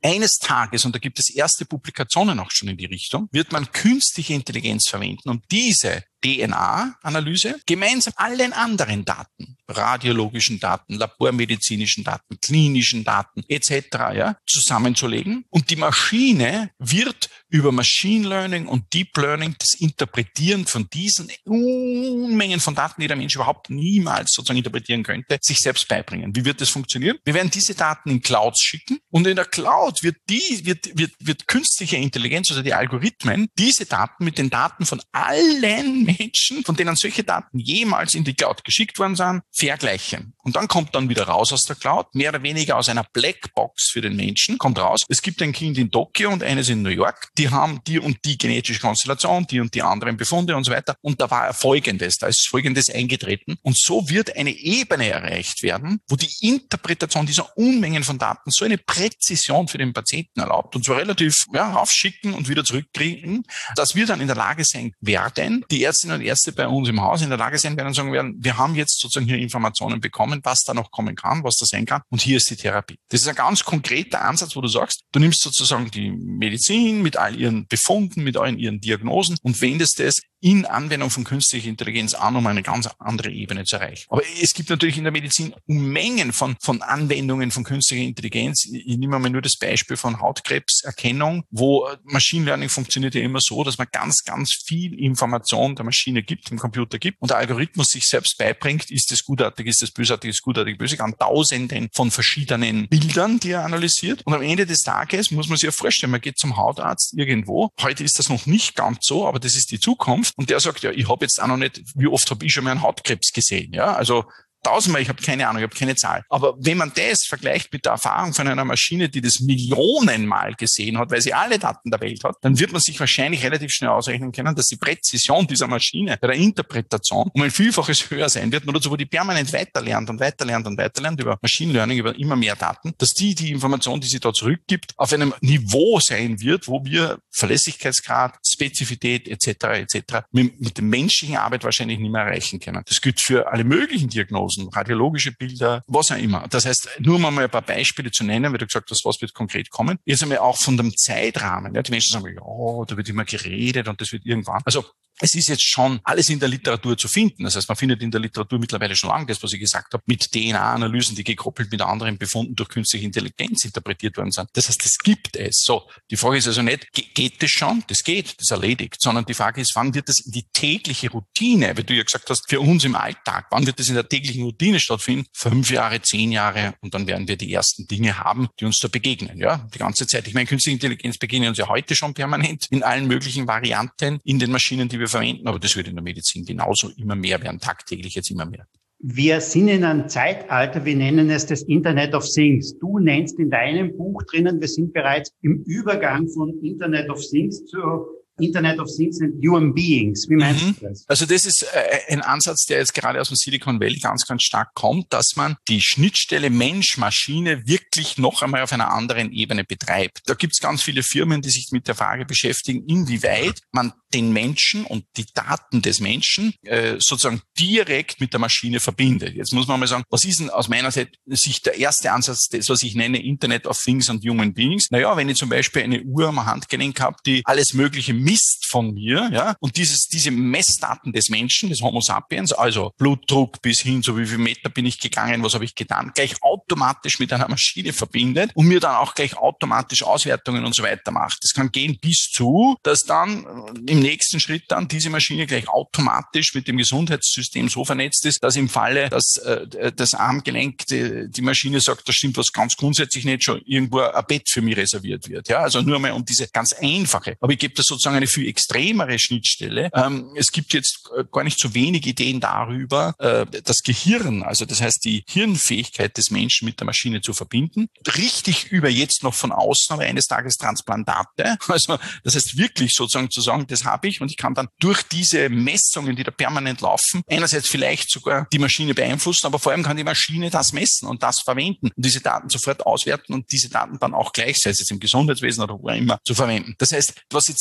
[SPEAKER 3] eines Tages, und da gibt es erste Publikationen auch schon in die Richtung, wird man künstliche Intelligenz verwenden, um diese D N A-Analyse gemeinsam allen anderen Daten, radiologischen Daten, labormedizinischen Daten, klinischen Daten et cetera, ja, zusammenzulegen. Und die Maschine wird über Machine Learning und Deep Learning das Interpretieren von diesen Unmengen von Daten, die der Mensch überhaupt niemals sozusagen interpretieren könnte, sich selbst beibringen. Wie wird das funktionieren? Wir werden diese Daten in Clouds schicken und in der Cloud wird die, wird, wird, wird künstliche Intelligenz, also die Algorithmen, diese Daten mit den Daten von allen Menschen, von denen solche Daten jemals in die Cloud geschickt worden sind, vergleichen. Und dann kommt dann wieder raus aus der Cloud, mehr oder weniger aus einer Blackbox für den Menschen, kommt raus, es gibt ein Kind in Tokio und eines in New York, die haben die und die genetische Konstellation, die und die anderen Befunde und so weiter. Und da war Folgendes, da ist Folgendes eingetreten. Und so wird eine Ebene erreicht werden, wo die Interpretation dieser Unmengen von Daten so eine Präzision für den Patienten erlaubt. Und zwar relativ ja, raufschicken und wieder zurückkriegen, dass wir dann in der Lage sein werden, die Ärztinnen und Ärzte bei uns im Haus in der Lage sein werden und sagen werden, wir haben jetzt sozusagen hier Informationen bekommen, was da noch kommen kann, was da sein kann. Und hier ist die Therapie. Das ist ein ganz konkreter Ansatz, wo du sagst, du nimmst sozusagen die Medizin mit all ihren Befunden, mit all ihren Diagnosen und wendest es in Anwendung von künstlicher Intelligenz an, um eine ganz andere Ebene zu erreichen. Aber es gibt natürlich in der Medizin Unmengen von, von Anwendungen von künstlicher Intelligenz. Ich nehme mal nur das Beispiel von Hautkrebserkennung, wo Machine Learning funktioniert ja immer so, dass man ganz, ganz viel Information der Maschine gibt, dem Computer gibt und der Algorithmus sich selbst beibringt, ist das gutartig, ist das bösartig, ist gutartig, bösartig, an Tausenden von verschiedenen Bildern, die er analysiert. Und am Ende des Tages muss man sich ja vorstellen, man geht zum Hautarzt irgendwo. Heute ist das noch nicht ganz so, aber das ist die Zukunft. Und der sagt, ja, ich habe jetzt auch noch nicht, wie oft habe ich schon mal einen Hautkrebs gesehen, ja, also tausendmal, ich habe keine Ahnung, ich habe keine Zahl. Aber wenn man das vergleicht mit der Erfahrung von einer Maschine, die das Millionenmal gesehen hat, weil sie alle Daten der Welt hat, dann wird man sich wahrscheinlich relativ schnell ausrechnen können, dass die Präzision dieser Maschine bei der Interpretation um ein Vielfaches höher sein wird, nur dazu, wo die permanent weiterlernt und weiterlernt und weiterlernt über Machine Learning, über immer mehr Daten, dass die die Information, die sie da zurückgibt, auf einem Niveau sein wird, wo wir Verlässlichkeitsgrad, Spezifität et cetera et cetera mit, mit der menschlichen Arbeit wahrscheinlich nicht mehr erreichen können. Das gilt für alle möglichen Diagnosen, radiologische Bilder, was auch immer. Das heißt, nur um mal ein paar Beispiele zu nennen, weil du gesagt hast, was wird konkret kommen. Jetzt einmal auch von dem Zeitrahmen. Ja, die Menschen sagen, ja, da wird immer geredet und das wird irgendwann. Also es ist jetzt schon alles in der Literatur zu finden. Das heißt, man findet in der Literatur mittlerweile schon lange das, was ich gesagt habe, mit D N A-Analysen, die gekoppelt mit anderen Befunden durch künstliche Intelligenz interpretiert worden sind. Das heißt, das gibt es. So, die Frage ist also nicht, geht das schon? Das geht, das ist erledigt. Sondern die Frage ist, wann wird das in die tägliche Routine, weil du ja gesagt hast, für uns im Alltag, wann wird das in der täglichen Routine stattfinden? Fünf Jahre, zehn Jahre und dann werden wir die ersten Dinge haben, die uns da begegnen. Ja, die ganze Zeit. Ich meine, künstliche Intelligenz begegnet uns ja heute schon permanent in allen möglichen Varianten in den Maschinen, die wir verwenden, aber das wird in der Medizin genauso immer mehr werden, tagtäglich jetzt immer mehr.
[SPEAKER 2] Wir sind in einem Zeitalter, wir nennen es das Internet of Things. Du nennst in deinem Buch drinnen, wir sind bereits im Übergang von Internet of Things zu Internet of Things and Human Beings. Wie meinst
[SPEAKER 3] mhm.
[SPEAKER 2] du das?
[SPEAKER 3] Also das ist äh, ein Ansatz, der jetzt gerade aus dem Silicon Valley ganz, ganz stark kommt, dass man die Schnittstelle Mensch-Maschine wirklich noch einmal auf einer anderen Ebene betreibt. Da gibt es ganz viele Firmen, die sich mit der Frage beschäftigen, inwieweit man den Menschen und die Daten des Menschen äh, sozusagen direkt mit der Maschine verbindet. Jetzt muss man mal sagen, was ist denn aus meiner Sicht der erste Ansatz, das, was ich nenne Internet of Things and Human Beings? Naja, wenn ich zum Beispiel eine Uhr am Handgelenk habe, die alles Mögliche misst von mir, ja, und dieses, diese Messdaten des Menschen, des Homo sapiens, also Blutdruck bis hin zu wie viel Meter bin ich gegangen, was habe ich getan, gleich automatisch mit einer Maschine verbindet und mir dann auch gleich automatisch Auswertungen und so weiter macht. Das kann gehen bis zu, dass dann im nächsten Schritt dann diese Maschine gleich automatisch mit dem Gesundheitssystem so vernetzt ist, dass im Falle, dass äh, das Armgelenk, die, die Maschine sagt, da stimmt was ganz grundsätzlich nicht, schon irgendwo ein Bett für mich reserviert wird. Ja, also nur mal um diese ganz einfache. Aber ich gebe das sozusagen eine viel extremere Schnittstelle. Ähm, es gibt jetzt gar nicht so wenig Ideen darüber, äh, das Gehirn, also das heißt die Hirnfähigkeit des Menschen mit der Maschine zu verbinden. Richtig über jetzt noch von außen, aber eines Tages Transplantate. Also das heißt wirklich sozusagen zu sagen, das habe ich und ich kann dann durch diese Messungen, die da permanent laufen, einerseits vielleicht sogar die Maschine beeinflussen, aber vor allem kann die Maschine das messen und das verwenden und diese Daten sofort auswerten und diese Daten dann auch gleich, sei es jetzt im Gesundheitswesen oder wo immer, zu verwenden. Das heißt, was jetzt die Menschen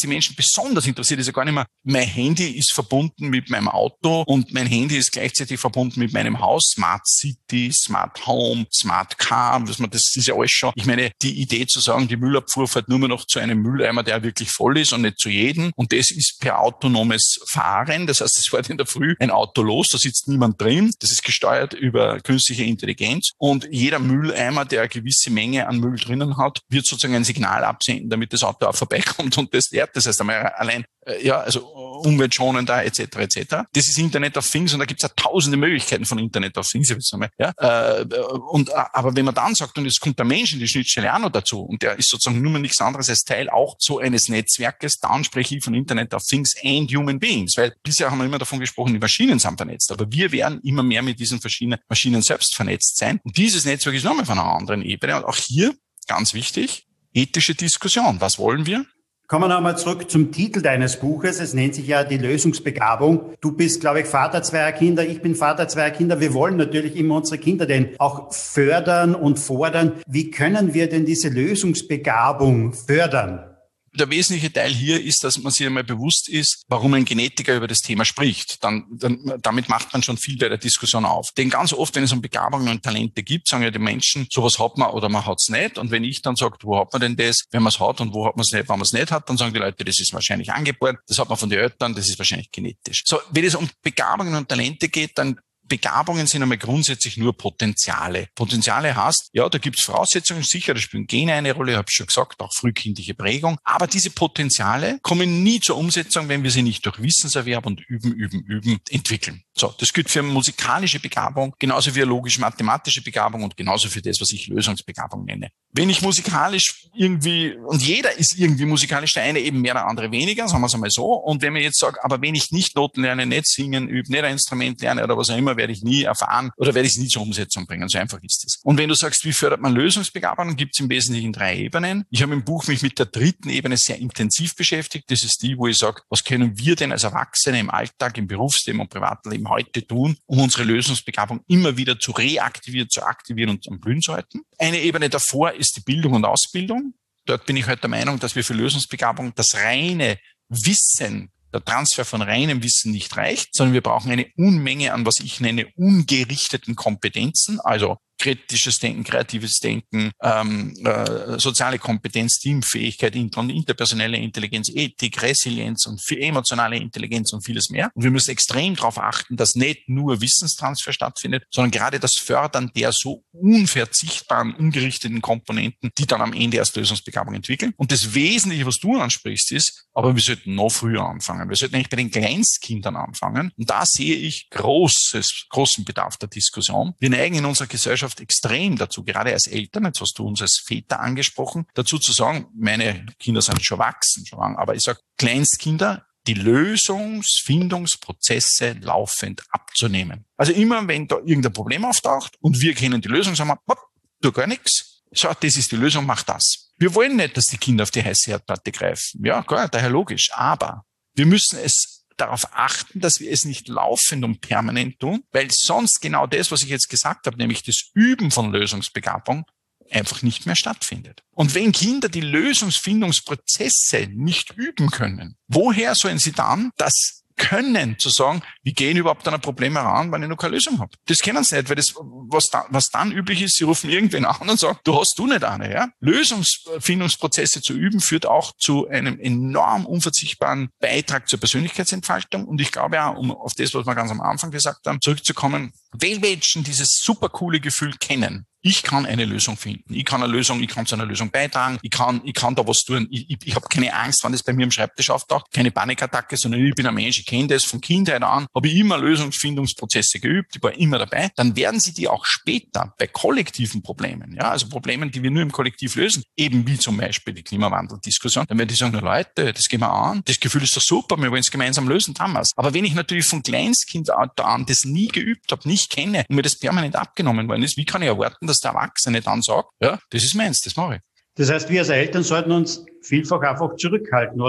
[SPEAKER 3] besonders interessiert, ist ja gar nicht mehr, mein Handy ist verbunden mit meinem Auto und mein Handy ist gleichzeitig verbunden mit meinem Haus. Smart City, Smart Home, Smart Car, das ist ja alles schon. Ich meine, die Idee zu sagen, die Müllabfuhr fährt nur mehr noch zu einem Mülleimer, der wirklich voll ist und nicht zu jedem. Und das ist per autonomes Fahren. Das heißt, es fährt in der Früh ein Auto los, da sitzt niemand drin. Das ist gesteuert über künstliche Intelligenz. Und jeder Mülleimer, der eine gewisse Menge an Müll drinnen hat, wird sozusagen ein Signal absenden, damit das Auto auch vorbeikommt und das leert. Das heißt einmal allein, äh, ja, also umweltschonender et cetera et cetera. Das ist Internet of Things und da gibt es ja tausende Möglichkeiten von Internet of Things. Ja? Äh, und, aber wenn man dann sagt, und es kommt der Mensch in die Schnittstelle auch noch dazu und der ist sozusagen nur mehr nichts anderes als Teil auch so eines Netzwerkes, dann spreche ich von Internet of Things and Human Beings. Weil bisher haben wir immer davon gesprochen, die Maschinen sind vernetzt, aber wir werden immer mehr mit diesen verschiedenen Maschinen selbst vernetzt sein. Und dieses Netzwerk ist nochmal von einer anderen Ebene. Und auch hier, ganz wichtig, ethische Diskussion. Was wollen wir?
[SPEAKER 2] Kommen wir nochmal zurück zum Titel deines Buches. Es nennt sich ja die Lösungsbegabung. Du bist, glaube ich, Vater zweier Kinder. Ich bin Vater zweier Kinder. Wir wollen natürlich immer unsere Kinder denn auch fördern und fordern. Wie können wir denn diese Lösungsbegabung fördern?
[SPEAKER 3] Der wesentliche Teil hier ist, dass man sich einmal bewusst ist, warum ein Genetiker über das Thema spricht. Dann, dann, damit macht man schon viel bei der Diskussion auf. Denn ganz oft, wenn es um Begabungen und Talente gibt, sagen ja die Menschen, sowas hat man oder man hat es nicht. Und wenn ich dann sage, wo hat man denn das, wenn man es hat und wo hat man es nicht, wenn man es nicht hat, dann sagen die Leute, das ist wahrscheinlich angeboren, das hat man von den Eltern, das ist wahrscheinlich genetisch. So, wenn es um Begabungen und Talente geht, dann Begabungen sind einmal grundsätzlich nur Potenziale. Potenziale heißt, ja, da gibt's Voraussetzungen, sicher, da spielen Gene eine Rolle, ich habe schon gesagt, auch frühkindliche Prägung. Aber diese Potenziale kommen nie zur Umsetzung, wenn wir sie nicht durch Wissenserwerb und Üben, Üben, Üben entwickeln. So, das gilt für musikalische Begabung, genauso wie logisch-mathematische Begabung und genauso für das, was ich Lösungsbegabung nenne. Wenn ich musikalisch irgendwie, und jeder ist irgendwie musikalisch, der eine eben mehr, der andere weniger, sagen wir es einmal so. Und wenn man jetzt sagt, aber wenn ich nicht Noten lerne, nicht singen, übe, nicht ein Instrument lerne oder was auch immer, werde ich nie erfahren oder werde ich es nie zur Umsetzung bringen. So einfach ist es. Und wenn du sagst, wie fördert man Lösungsbegabung, gibt es im Wesentlichen drei Ebenen. Ich habe im Buch mich mit der dritten Ebene sehr intensiv beschäftigt. Das ist die, wo ich sage, was können wir denn als Erwachsene im Alltag, im Berufsleben und Privatleben heute tun, um unsere Lösungsbegabung immer wieder zu reaktivieren, zu aktivieren und am Blühen zu halten. Eine Ebene davor ist die Bildung und Ausbildung. Dort bin ich halt der Meinung, dass wir für Lösungsbegabung das reine Wissen, der Transfer von reinem Wissen nicht reicht, sondern wir brauchen eine Unmenge an, was ich nenne, ungerichteten Kompetenzen, also kritisches Denken, kreatives Denken, ähm, äh, soziale Kompetenz, Teamfähigkeit, inter- und interpersonelle Intelligenz, Ethik, Resilienz und viel emotionale Intelligenz und vieles mehr. Und wir müssen extrem darauf achten, dass nicht nur Wissenstransfer stattfindet, sondern gerade das Fördern der so unverzichtbaren, ungerichteten Komponenten, die dann am Ende erst Lösungsbegabung entwickeln. Und das Wesentliche, was du ansprichst, ist, aber wir sollten noch früher anfangen. Wir sollten eigentlich bei den Kleinstkindern anfangen. Und da sehe ich großes, großen Bedarf der Diskussion. Wir neigen in unserer Gesellschaft extrem dazu, gerade als Eltern, jetzt hast du uns als Väter angesprochen, dazu zu sagen, meine Kinder sind schon erwachsen, schon lang, aber ich sage, Kleinstkinder, die Lösungsfindungsprozesse laufend abzunehmen. Also immer, wenn da irgendein Problem auftaucht und wir kennen die Lösung, sagen wir, hopp, tu gar nichts. So, das ist die Lösung, mach das. Wir wollen nicht, dass die Kinder auf die heiße Herdplatte greifen. Ja, klar, daher logisch. Aber wir müssen es darauf achten, dass wir es nicht laufend und permanent tun, weil sonst genau das, was ich jetzt gesagt habe, nämlich das Üben von Lösungsbegabung, einfach nicht mehr stattfindet. Und wenn Kinder die Lösungsfindungsprozesse nicht üben können, woher sollen sie dann das können, zu sagen, wir gehen überhaupt an ein Problem heran, wenn ich noch keine Lösung habe. Das kennen sie nicht, weil das, was, da, was dann üblich ist, sie rufen irgendwen an und sagen, du hast du nicht eine. Ja? Lösungsfindungsprozesse zu üben, führt auch zu einem enorm unverzichtbaren Beitrag zur Persönlichkeitsentfaltung. Und ich glaube auch, um auf das, was wir ganz am Anfang gesagt haben, zurückzukommen, wenn Menschen dieses super coole Gefühl kennen, ich kann eine Lösung finden. Ich kann eine Lösung, ich kann zu einer Lösung beitragen. Ich kann, ich kann da was tun. Ich, ich, ich habe keine Angst, wenn das bei mir am Schreibtisch auftaucht. Keine Panikattacke, sondern ich bin ein Mensch. Ich kenne das von Kindheit an. Habe ich immer Lösungsfindungsprozesse geübt. Ich war immer dabei. Dann werden sie die auch später bei kollektiven Problemen, ja, also Problemen, die wir nur im Kollektiv lösen, eben wie zum Beispiel die Klimawandeldiskussion. Dann werden die sagen, na Leute, das gehen wir an. Das Gefühl ist doch super. Wir wollen es gemeinsam lösen, damals. Aber wenn ich natürlich von Kleinstkind an das nie geübt habe, nicht kenne und mir das permanent abgenommen worden ist, wie kann ich erwarten, dass der Erwachsene dann sagt, ja, das ist meins, das mache ich.
[SPEAKER 2] Das heißt, wir als Eltern sollten uns vielfach einfach zurückhalten, oder?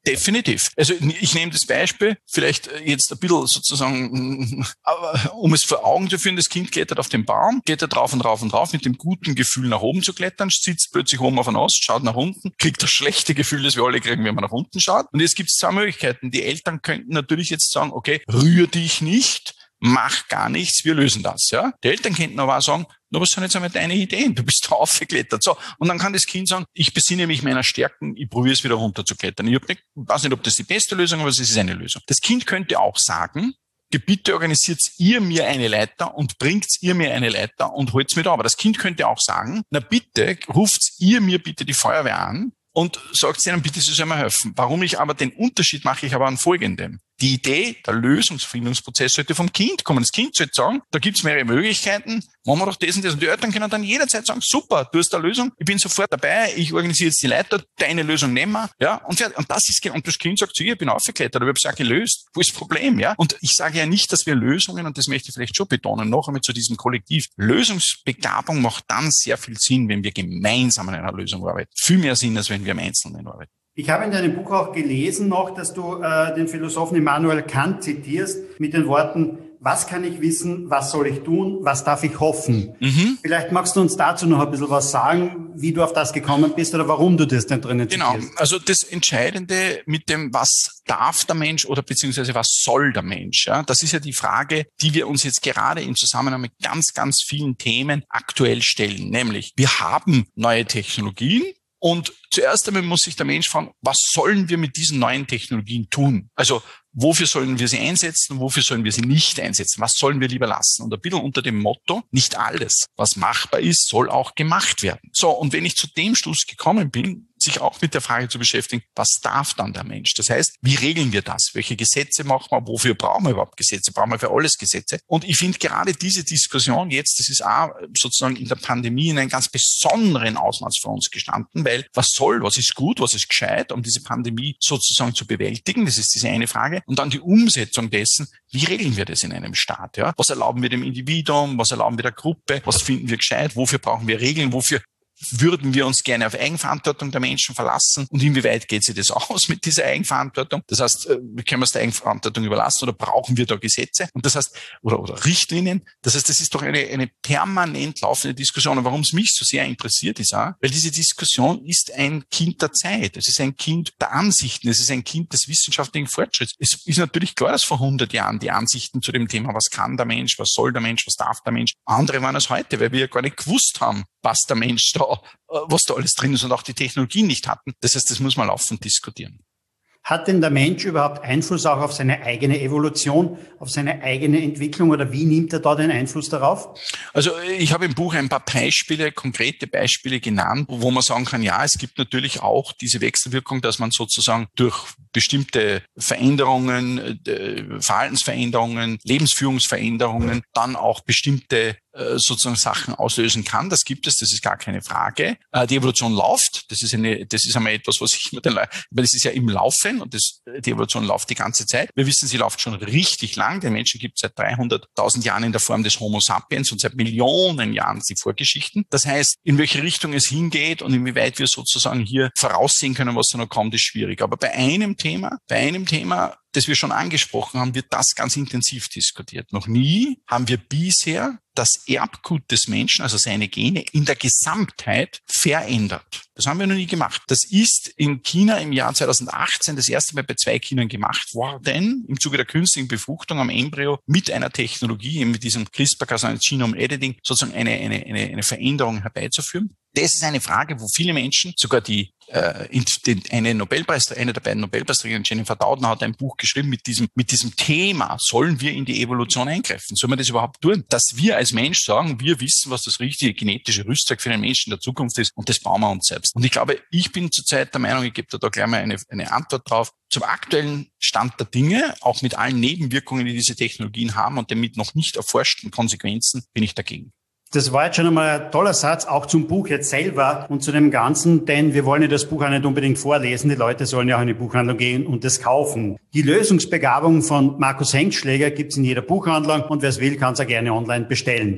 [SPEAKER 3] Definitiv. Also ich nehme das Beispiel, vielleicht jetzt ein bisschen sozusagen, um es vor Augen zu führen, das Kind klettert auf den Baum, geht da drauf und rauf und rauf mit dem guten Gefühl nach oben zu klettern, sitzt plötzlich oben auf einen Ast, schaut nach unten, kriegt das schlechte Gefühl, das wir alle kriegen, wenn man nach unten schaut. Und jetzt gibt es zwei Möglichkeiten. Die Eltern könnten natürlich jetzt sagen, okay, rühr dich nicht, mach gar nichts, wir lösen das. Ja? Die Eltern könnten aber auch sagen, na, was sind jetzt einmal deine Ideen? Du bist da aufgeklettert. So. Und dann kann das Kind sagen, ich besinne mich meiner Stärken, ich probiere es wieder runterzuklettern. Ich hab nicht, weiß nicht, ob das die beste Lösung ist, aber es ist eine Lösung. Das Kind könnte auch sagen, bitte organisiert ihr mir eine Leiter und bringt ihr mir eine Leiter und holt's mir da. Aber das Kind könnte auch sagen, na bitte, ruft ihr mir bitte die Feuerwehr an und sagt ihnen, bitte, sie sollen mir helfen. Warum ich aber den Unterschied mache ich aber an folgendem. Die Idee, der Lösungsfindungsprozess sollte vom Kind kommen. Das Kind sollte sagen, da gibt's mehrere Möglichkeiten, machen wir doch das und das. Und die Eltern können dann jederzeit sagen, super, du hast eine Lösung, ich bin sofort dabei, ich organisiere jetzt die Leiter, deine Lösung nehmen wir. Ja, und, fertig. Und das ist, und das Kind sagt zu ihr, ich bin aufgeklettert, aber ich habe es auch gelöst. Wo ist das Problem? Ja? Und ich sage ja nicht, dass wir Lösungen, und das möchte ich vielleicht schon betonen, noch einmal zu diesem Kollektiv. Lösungsbegabung macht dann sehr viel Sinn, wenn wir gemeinsam an einer Lösung arbeiten. Viel mehr Sinn, als wenn wir im Einzelnen arbeiten.
[SPEAKER 2] Ich habe in deinem Buch auch gelesen noch, dass du äh, den Philosophen Immanuel Kant zitierst mit den Worten, was kann ich wissen, was soll ich tun, was darf ich hoffen? Mhm. Vielleicht magst du uns dazu noch ein bisschen was sagen, wie du auf das gekommen bist oder warum du das denn drinnen zitierst.
[SPEAKER 3] Genau, also das Entscheidende mit dem, was darf der Mensch oder beziehungsweise was soll der Mensch, ja, das ist ja die Frage, die wir uns jetzt gerade im Zusammenhang mit ganz, ganz vielen Themen aktuell stellen. Nämlich, wir haben neue Technologien, und zuerst einmal muss sich der Mensch fragen, was sollen wir mit diesen neuen Technologien tun? Also wofür sollen wir sie einsetzen, wofür sollen wir sie nicht einsetzen? Was sollen wir lieber lassen? Und ein bisschen unter dem Motto, nicht alles, was machbar ist, soll auch gemacht werden. So, und wenn ich zu dem Schluss gekommen bin, sich auch mit der Frage zu beschäftigen, was darf dann der Mensch? Das heißt, wie regeln wir das? Welche Gesetze machen wir? Wofür brauchen wir überhaupt Gesetze? Brauchen wir für alles Gesetze? Und ich finde gerade diese Diskussion jetzt, das ist auch sozusagen in der Pandemie in einem ganz besonderen Ausmaß für uns gestanden, weil was soll, was ist gut, was ist gescheit, um diese Pandemie sozusagen zu bewältigen? Das ist diese eine Frage. Und dann die Umsetzung dessen, wie regeln wir das in einem Staat? Ja? Was erlauben wir dem Individuum? Was erlauben wir der Gruppe? Was finden wir gescheit? Wofür brauchen wir Regeln? Wofür würden wir uns gerne auf Eigenverantwortung der Menschen verlassen? Und inwieweit geht sich das aus mit dieser Eigenverantwortung? Das heißt, können wir es der Eigenverantwortung überlassen oder brauchen wir da Gesetze? Und das heißt, oder, oder Richtlinien? Das heißt, das ist doch eine, eine permanent laufende Diskussion. Und warum es mich so sehr interessiert ist auch, weil diese Diskussion ist ein Kind der Zeit. Es ist ein Kind der Ansichten. Es ist ein Kind des wissenschaftlichen Fortschritts. Es ist natürlich klar, dass vor hundert Jahren die Ansichten zu dem Thema, was kann der Mensch, was soll der Mensch, was darf der Mensch, andere waren als heute, weil wir ja gar nicht gewusst haben, was der Mensch da, was da alles drin ist und auch die Technologien nicht hatten. Das heißt, das muss man laufend diskutieren.
[SPEAKER 2] Hat denn der Mensch überhaupt Einfluss auch auf seine eigene Evolution, auf seine eigene Entwicklung oder wie nimmt er da den Einfluss darauf?
[SPEAKER 3] Also ich habe im Buch ein paar Beispiele, konkrete Beispiele genannt, wo man sagen kann, ja, es gibt natürlich auch diese Wechselwirkung, dass man sozusagen durch bestimmte Veränderungen, Verhaltensveränderungen, Lebensführungsveränderungen dann auch bestimmte sozusagen Sachen auslösen kann. Das gibt es, das ist gar keine Frage. Die Evolution läuft, das ist eine, das ist einmal etwas, was ich mit den Leuten, weil das ist ja im Laufen und das, die Evolution läuft die ganze Zeit. Wir wissen, sie läuft schon richtig lang. Den Menschen gibt es seit dreihunderttausend Jahren in der Form des Homo sapiens und seit Millionen Jahren die Vorgeschichten. Das heißt, in welche Richtung es hingeht und inwieweit wir sozusagen hier voraussehen können, was da noch kommt, ist schwierig. Aber bei einem Thema, bei einem Thema, das wir schon angesprochen haben, wird das ganz intensiv diskutiert. Noch nie haben wir bisher das Erbgut des Menschen, also seine Gene, in der Gesamtheit verändert. Das haben wir noch nie gemacht. Das ist in China im Jahr zweitausendachtzehn das erste Mal bei zwei Kindern gemacht worden, im Zuge der künstlichen Befruchtung am Embryo mit einer Technologie, mit diesem CRISPR-Cas Genome Editing, sozusagen eine, eine, eine, eine Veränderung herbeizuführen. Das ist eine Frage, wo viele Menschen, sogar die äh, eine Nobelpreis, eine der beiden Nobelpreisträger, Jennifer Doudna, hat ein Buch geschrieben mit diesem mit diesem Thema: Sollen wir in die Evolution eingreifen? Sollen wir das überhaupt tun? Dass wir als Mensch sagen, wir wissen, was das richtige genetische Rüstzeug für den Menschen der Zukunft ist, und das bauen wir uns selbst. Und ich glaube, ich bin zurzeit der Meinung, ich gebe da, da gleich mal eine, eine Antwort drauf. Zum aktuellen Stand der Dinge, auch mit allen Nebenwirkungen, die diese Technologien haben und den mit noch nicht erforschten Konsequenzen, bin ich dagegen.
[SPEAKER 2] Das war jetzt schon einmal ein toller Satz, auch zum Buch jetzt selber und zu dem Ganzen, denn wir wollen ja das Buch auch nicht unbedingt vorlesen. Die Leute sollen ja auch in die Buchhandlung gehen und es kaufen. Die Lösungsbegabung von Markus Hengstschläger gibt's in jeder Buchhandlung und wer es will, kann es auch gerne online bestellen.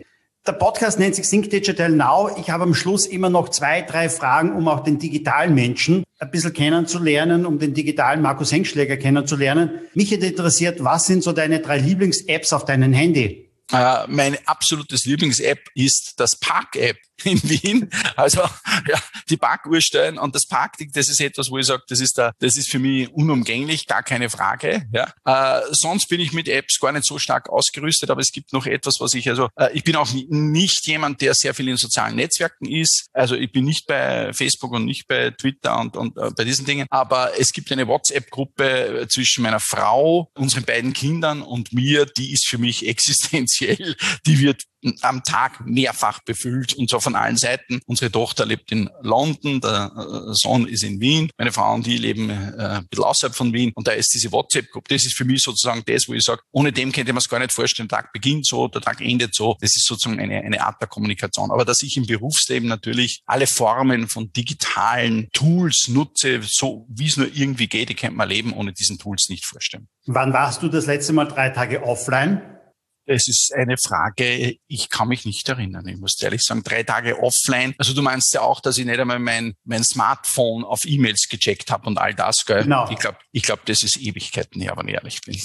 [SPEAKER 2] Der Podcast nennt sich Think Digital Now. Ich habe am Schluss immer noch zwei, drei Fragen, um auch den digitalen Menschen ein bisschen kennenzulernen, um den digitalen Markus Hengstschläger kennenzulernen. Mich hätte interessiert, was sind so deine drei Lieblings-Apps auf deinem Handy?
[SPEAKER 3] Uh, mein absolutes Lieblings-App ist das Park-App in Wien. Also ja, die Parkuhr stellen und das Parkding, das ist etwas, wo ich sage, das ist da, das ist für mich unumgänglich, gar keine Frage. Ja. Uh, sonst bin ich mit Apps gar nicht so stark ausgerüstet, aber es gibt noch etwas, was ich also, uh, ich bin auch nicht jemand, der sehr viel in sozialen Netzwerken ist. Also ich bin nicht bei Facebook und nicht bei Twitter und, und uh, bei diesen Dingen. Aber es gibt eine WhatsApp-Gruppe zwischen meiner Frau, unseren beiden Kindern und mir, die ist für mich existenziell. Die wird am Tag mehrfach befüllt und zwar von allen Seiten. Unsere Tochter lebt in London, der Sohn ist in Wien, meine Frau und die leben äh, ein bisschen außerhalb von Wien und da ist diese WhatsApp-Gruppe, das ist für mich sozusagen das, wo ich sage, ohne dem könnte man es gar nicht vorstellen, der Tag beginnt so, der Tag endet so, das ist sozusagen eine, eine Art der Kommunikation. Aber dass ich im Berufsleben natürlich alle Formen von digitalen Tools nutze, so wie es nur irgendwie geht, ich könnte mein Leben ohne diesen Tools nicht vorstellen.
[SPEAKER 2] Wann warst du das letzte Mal drei Tage offline?
[SPEAKER 3] Es ist eine Frage, ich kann mich nicht erinnern. Ich muss ehrlich sagen, drei Tage offline. Also du meinst ja auch, dass ich nicht einmal mein, mein Smartphone auf E-Mails gecheckt habe und all das, gell?
[SPEAKER 2] Genau.
[SPEAKER 3] Ich glaube, ich glaub, das ist Ewigkeiten her, wenn ich ehrlich bin.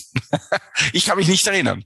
[SPEAKER 3] Ich kann mich nicht erinnern.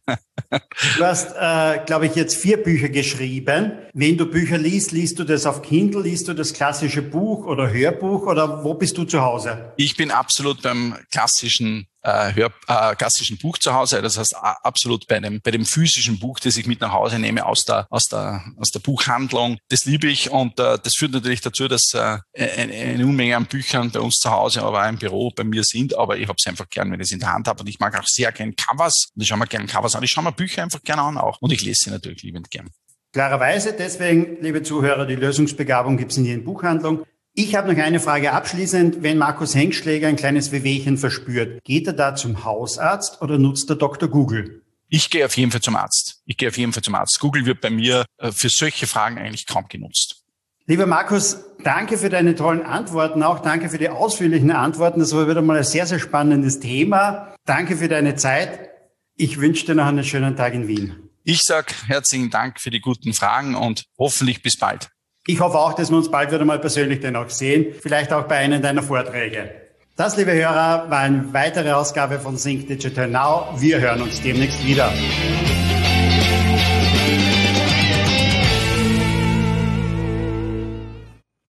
[SPEAKER 2] Du hast, äh, glaube ich, jetzt vier Bücher geschrieben. Wenn du Bücher liest, liest du das auf Kindle, liest du das klassische Buch oder Hörbuch oder wo bist du zu Hause?
[SPEAKER 3] Ich bin absolut beim klassischen Äh, Hör, äh, klassischen Buch zu Hause, das heißt äh, absolut bei dem bei dem physischen Buch, das ich mit nach Hause nehme aus der aus der aus der Buchhandlung. Das liebe ich und äh, das führt natürlich dazu, dass äh, eine, eine Unmenge an Büchern bei uns zu Hause, aber auch im Büro bei mir sind. Aber ich habe es einfach gern, wenn ich es in der Hand habe und ich mag auch sehr gern Covers und ich schaue mir gern Covers an. Ich schaue mir Bücher einfach gerne an auch und ich lese sie natürlich liebend gern.
[SPEAKER 2] Klarerweise, deswegen, liebe Zuhörer, die Lösungsbegabung gibt es in jeder Buchhandlung. Ich habe noch eine Frage abschließend. Wenn Markus Hengstschläger ein kleines Wehwehchen verspürt, geht er da zum Hausarzt oder nutzt er Doktor Google?
[SPEAKER 3] Ich gehe auf jeden Fall zum Arzt. Ich gehe auf jeden Fall zum Arzt. Google wird bei mir für solche Fragen eigentlich kaum genutzt.
[SPEAKER 2] Lieber Markus, danke für deine tollen Antworten, auch danke für die ausführlichen Antworten. Das war wieder mal ein sehr, sehr spannendes Thema. Danke für deine Zeit. Ich wünsche dir noch einen schönen Tag in Wien.
[SPEAKER 3] Ich sage herzlichen Dank für die guten Fragen und hoffentlich bis bald.
[SPEAKER 2] Ich hoffe auch, dass wir uns bald wieder mal persönlich dann auch sehen, vielleicht auch bei einem deiner Vorträge. Das, liebe Hörer, war eine weitere Ausgabe von Think Digital Now. Wir hören uns demnächst wieder.